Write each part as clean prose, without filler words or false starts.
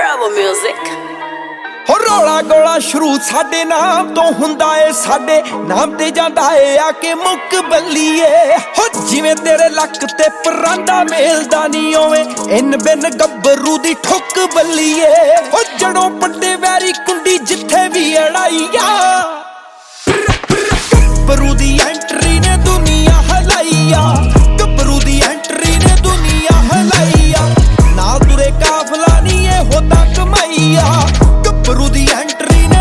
Rebel music. हो रौला गोला शुरू साडे नाम तो हुंदा ए साडे नाम ते जांदा ए आके मुक बल्लीए हो जिवें तेरे लक ते परांदा मेलदा नी ओवें इन बिन गब्बरू दी ठुक बल्लीए हो जड़ों पट्टे वैरी कुंडी जिथे भी अड़ाईया गब्बरू दी एंट्री ने दुनिया हलाईया गब्बरू दी एंट्री ने दुनिया हलाईया नाल तुरे काफला नी ए होता कमाईया गब्बरू दी एंट्री ने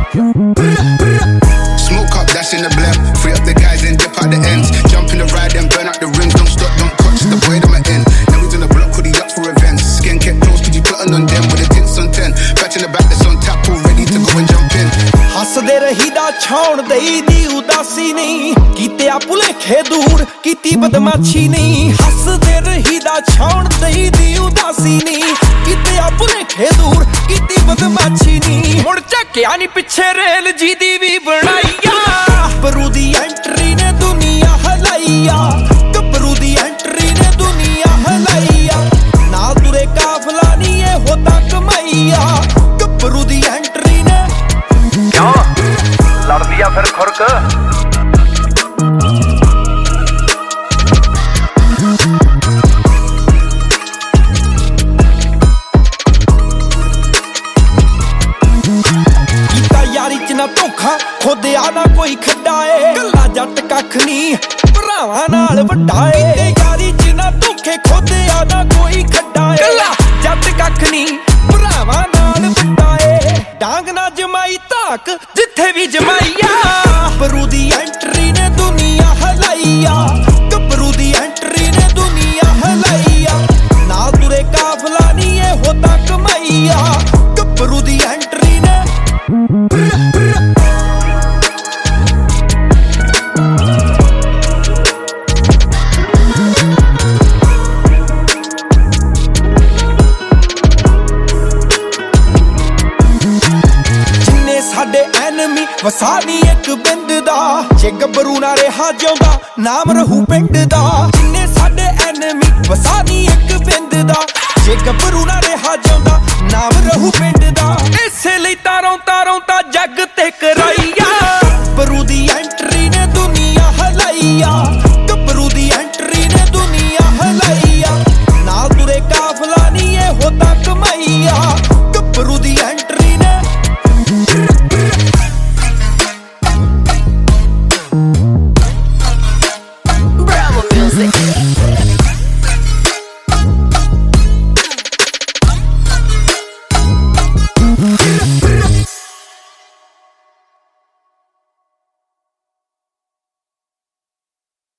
Smoke up, dash in the blimp. Free up the guys and dip out the ends. Jump in the ride and burn out the rims. Don't stop, don't touch the boy that my end. Now he's on the block, hoodie up for events. Skin kept close, cause you plotting on them with the tints on 10. Batch in the back that's on tap, all ready to go and jump in. ਹੱਸਦੇ ਰਹੀਦਾ ਛਾਉਣ ਦੇਈ ਦੀ ਉਦਾਸੀ ਨਹੀਂ ਕੀਤੇ ਆ ਭੁਲੇਖੇ ਦੂਰ ਕੀਤੀ ਬਦਮਾਸ਼ੀ ਨਹੀਂ ਹੱਸਦੇ ਰਹੀਦਾ ਛਾਉਣ ਦੇਈ ਦੀ ਉਦਾਸੀ ਨਹੀਂ ਕੀਤੇ ਆ ਭੁਲੇਖੇ ਦੂਰ ਕੀਤੀ ਬਦਮਾਸ਼ੀ ਨਹੀਂ ਮੁੜ ਝੱਕਿਆ ਨਹੀਂ ਪਿੱਛੇ ਰੇਲ ਜੀ ਦੀ ਵੀ ਬਣਾਈਆ ਗਬਰੂ ਦੀ ਐਂਟਰੀ ਨੇ ਦੁਨੀਆ ਹਲਾਈਆ ਗਬਰੂ ਦੀ ਐਂਟਰੀ ਨੇ ਦੁਨੀਆ ਹਲਾਈਆ ਨਾਲ ਤੁਰੇ ਕਾਫਲਾ ਨਹੀਂ ਇਹ ਹੋਤਾ ਕਮਾਈਆ ਗਬਰੂ ਦੀ ਐਂਟਰੀ ਨੇ ਲੜਦੀ ਆ ਫਿਰ ਖੁਰਕ ਕੀਤਾ ਯਾਰੀ ਚ ਨਾ ਧੋਖਾ ਖੋਦਿਆ ਨਾ ਕੋਈ ਖੱਡਾ ਏ ਗੱਲਾਂ ਜੱਟ ਕੱਖ ਨੀ ਭਰਾਵਾਂ ਨਾਲ ਵੱਡਾ ਏ ਤੇ ਯਾਰੀ ਚ ਨਾ ਧੋਖੇ ਖੋਦਿਆ ਨਾ ਕੋਈ ਖੱਡਾ ਏ ਗੱਲਾਂ ਜੱਟ ਕੱਖ ਨੀ ਭਰਾਵਾਂ ਨਾਲ ਵੱਡਾ ਏ ਡਾਂਗ ਨਾ ਜਮਾਈ ਧਾਕ ਜਿੱਥੇ ਵੀ ਜਮਾਈਆ ਗਬਰੂ ਦੀ ਐਂਟਰੀ ਨੇ ਦੁਨੀਆ ਹਲਾਈਆ ਗਬਰੂ ਦੀ ਐਂਟਰੀ ਨੇ ਦੁਨੀਆ ਹਲਾਈਆ ਨਾਲ ਤੁਰੇ ਕਾਫਲਾ ਨੀ ਇਹ ਹੋਤਾ ਕਮਾਈਆ ਗਬਰੂ ਦੀ ਐਂਟਰੀ ਨੇ ਸਾਡੇ ਐਨਮੀ ਵਸਾ ਨੀ ਇੱਕ ਬਿੰਦ ਦਾ ਜੇ ਗੱਭਰੂ ਨਾ ਰਿਹਾ ਜਿਉਂਦਾ ਨਾਮ ਰਹੂ ਪਿੰਡ ਦਾ ਜਿੰਨੇ ਸਾਡੇ ਐਨਮੀ ਵਸਾ ਨੀ ਇੱਕ ਬਿੰਦ ਦਾ ਜੇ ਗੱਭਰੂ ਨਾ ਰਿਹਾ ਜਿਉਂਦਾ ਨਾਮ ਰਹੂ ਪਿੰਡ